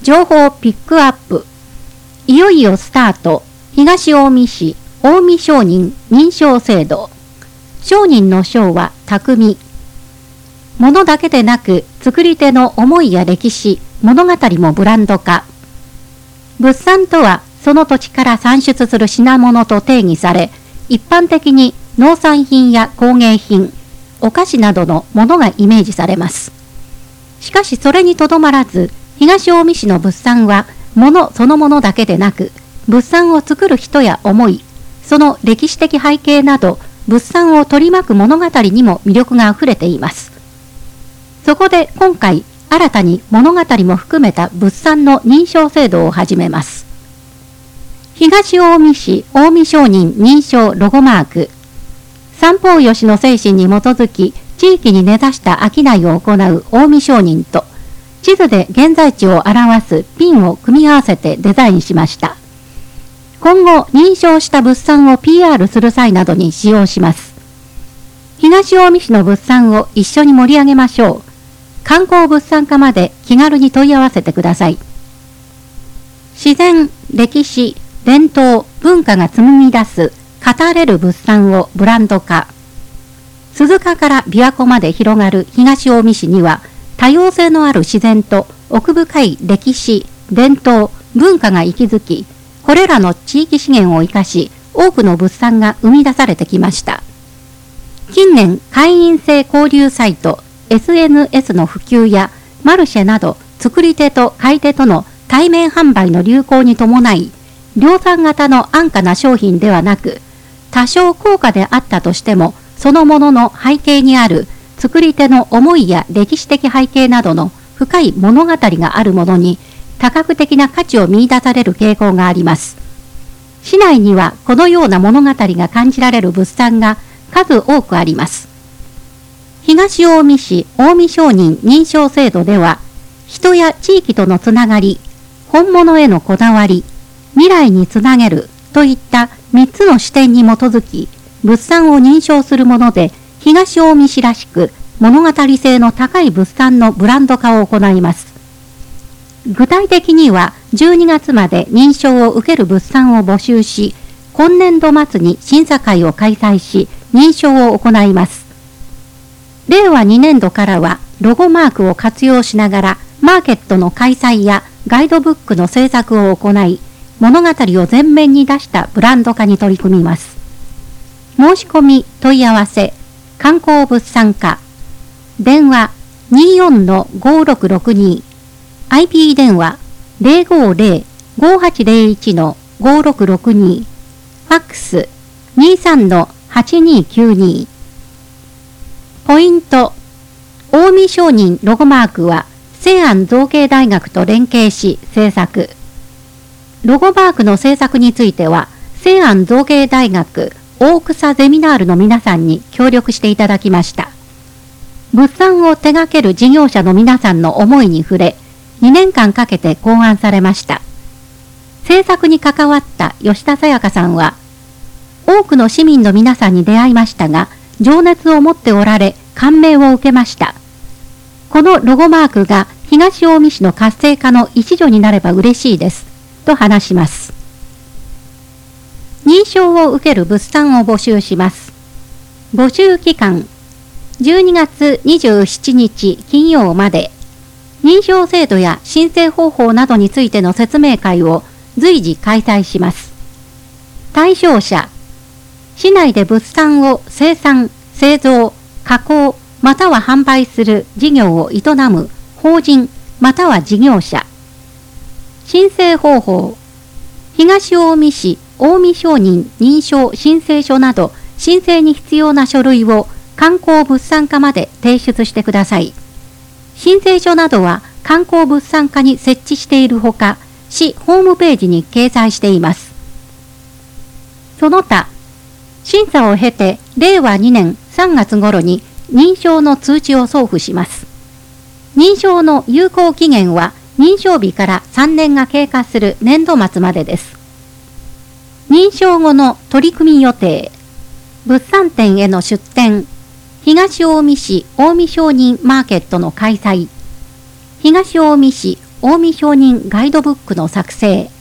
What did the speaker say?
情報ピックアップ。いよいよスタート。東近江市近江商人認証制度。商人の商は匠。物だけでなく、作り手の思いや歴史、物語もブランド化。物産とは、その土地から産出する品物と定義され、一般的に農産品や工芸品、お菓子などのものがイメージされます。しかしそれにとどまらず、東近江市の物産は、物そのものだけでなく、物産を作る人や思い、その歴史的背景など、物産を取り巻く物語にも魅力があふれています。そこで今回、新たに物語も含めた物産の認証制度を始めます。東近江市近江商人認証ロゴマーク。三方よしの精神に基づき、地域に根ざした商いを行う近江商人と、地図で現在地を表すピンを組み合わせてデザインしました。今後、認証した物産を PR する際などに使用します。東近江市の物産を一緒に盛り上げましょう。観光物産課まで気軽に問い合わせてください。自然、歴史、伝統、文化が紡ぎ出す語れる物産をブランド化。鈴鹿から琵琶湖まで広がる東近江市には、多様性のある自然と奥深い歴史、伝統、文化が息づき、これらの地域資源を生かし、多くの物産が生み出されてきました。近年、会員制交流サイト、SNS の普及やマルシェなど、作り手と買い手との対面販売の流行に伴い、量産型の安価な商品ではなく、多少高価であったとしても、そのものの背景にある作り手の思いや歴史的背景などの深い物語があるものに多角的な価値を見出される傾向があります。市内にはこのような物語が感じられる物産が数多くあります。東近江市近江商人認証制度では、人や地域とのつながり、本物へのこだわり、未来につなげるといった3つの視点に基づき、物産を認証するもので、東近江市らしく物語性の高い物産のブランド化を行います。具体的には12月まで認証を受ける物産を募集し、今年度末に審査会を開催し、認証を行います。令和2年度からはロゴマークを活用しながらマーケットの開催やガイドブックの制作を行い、物語を前面に出したブランド化に取り組みます。申し込み問い合わせ観光物産課電話 24-5662 IP 電話 050-5801-5662 ファックス 23-8292 ポイント近江商人ロゴマークは西安造形大学と連携し制作。ロゴマークの制作については西安造形大学大草ゼミナールの皆さんに協力していただきました。物産を手掛ける事業者の皆さんの思いに触れ、2年間かけて考案されました。制作に関わった吉田さやかさんは、多くの市民の皆さんに出会いましたが、情熱を持っておられ、感銘を受けました。このロゴマークが東近江市の活性化の一助になれば嬉しいです、と話します。認証を受ける物産を募集します。募集期間、12月27日金曜まで、認証制度や申請方法などについての説明会を随時開催します。対象者、市内で物産を生産、製造、加工、または販売する事業を営む法人または事業者。申請方法、東近江市近江商人認証申請書など申請に必要な書類を観光物産課まで提出してください。申請書などは観光物産課に設置しているほか、市ホームページに掲載しています。その他、審査を経て令和2年3月頃に認証の通知を送付します。認証の有効期限は認証日から3年が経過する年度末までです。認証後の取り組み予定、物産展への出展、東近江市近江商人マーケットの開催、東近江市近江商人ガイドブックの作成、